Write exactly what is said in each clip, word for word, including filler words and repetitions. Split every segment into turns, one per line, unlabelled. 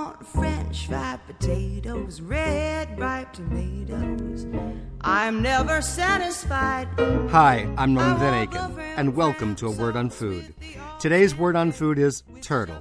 want French fried potatoes, red ripe tomatoes. I'm never satisfied.
Hi, I'm Norman Van Aken, and welcome to A Word on Food. Today's word on food is turtle.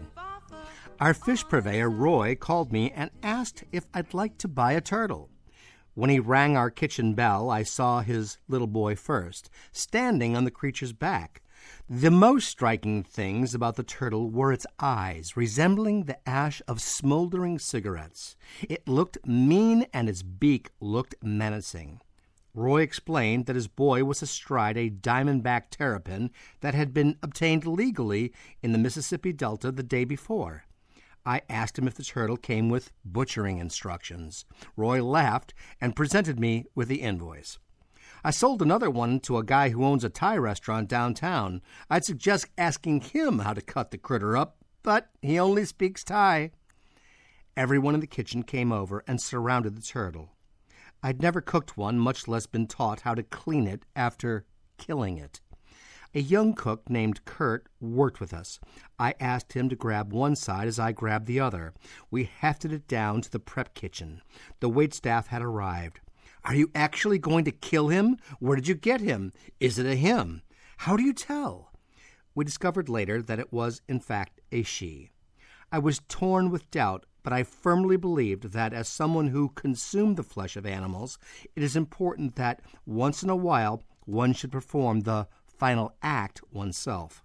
Our fish purveyor, Roy, called me and asked if I'd like to buy a turtle. When he rang our kitchen bell, I saw his little boy first, standing on the creature's back. The most striking things about the turtle were its eyes, resembling the ash of smoldering cigarettes. It looked mean, and its beak looked menacing. Roy explained that his boy was astride a diamondback terrapin that had been obtained legally in the Mississippi Delta the day before. I asked him if the turtle came with butchering instructions. Roy laughed and presented me with the invoice. I sold another one to a guy who owns a Thai restaurant downtown. I'd suggest asking him how to cut the critter up, but he only speaks Thai. Everyone in the kitchen came over and surrounded the turtle. I'd never cooked one, much less been taught how to clean it after killing it. A young cook named Kurt worked with us. I asked him to grab one side as I grabbed the other. We hefted it down to the prep kitchen. The waitstaff had arrived. "Are you actually going to kill him? Where did you get him? Is it a him? How do you tell?" We discovered later that it was, in fact, a she. I was torn with doubt, but I firmly believed that as someone who consumed the flesh of animals, it is important that once in a while one should perform the final act oneself.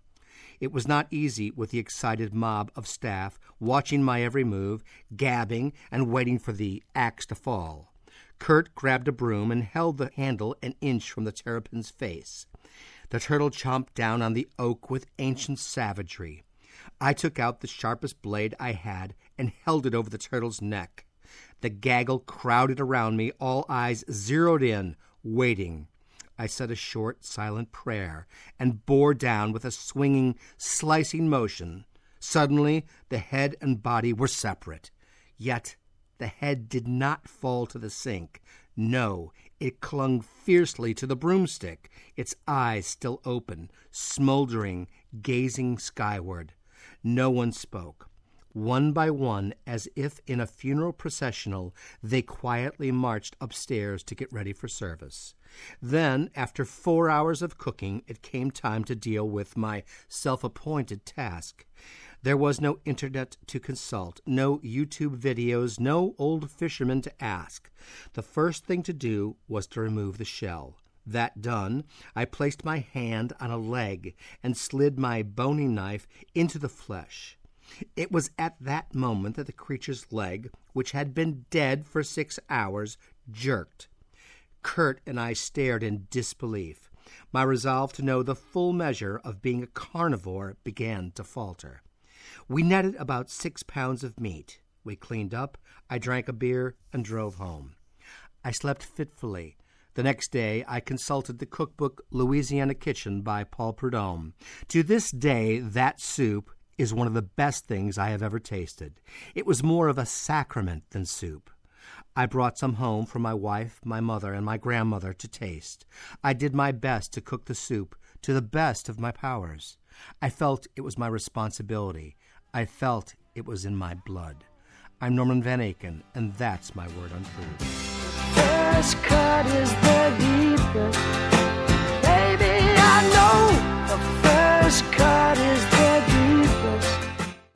It was not easy with the excited mob of staff watching my every move, gabbing, and waiting for the axe to fall. Kurt grabbed a broom and held the handle an inch from the terrapin's face. The turtle chomped down on the oak with ancient savagery. I took out the sharpest blade I had and held it over the turtle's neck. The gaggle crowded around me, all eyes zeroed in, waiting. I said a short, silent prayer and bore down with a swinging, slicing motion. Suddenly, the head and body were separate. Yet the head did not fall to the sink. No, it clung fiercely to the broomstick, its eyes still open, smoldering, gazing skyward. No one spoke. One by one, as if in a funeral processional, they quietly marched upstairs to get ready for service. Then, after four hours of cooking, it came time to deal with my self-appointed task. There was no internet to consult, no YouTube videos, no old fisherman to ask. The first thing to do was to remove the shell. That done, I placed my hand on a leg and slid my bony knife into the flesh. It was at that moment that the creature's leg, which had been dead for six hours, jerked. Kurt and I stared in disbelief. My resolve to know the full measure of being a carnivore began to falter. We netted about six pounds of meat. We cleaned up, I drank a beer, and drove home. I slept fitfully. The next day, I consulted the cookbook Louisiana Kitchen by Paul Prudhomme. To this day, that soup is one of the best things I have ever tasted. It was more of a sacrament than soup. I brought some home for my wife, my mother, and my grandmother to taste. I did my best to cook the soup to the best of my powers. I felt it was my responsibility. I felt it was in my blood. I'm Norman Van Aken, and that's my word on food.
First cut is the deepest.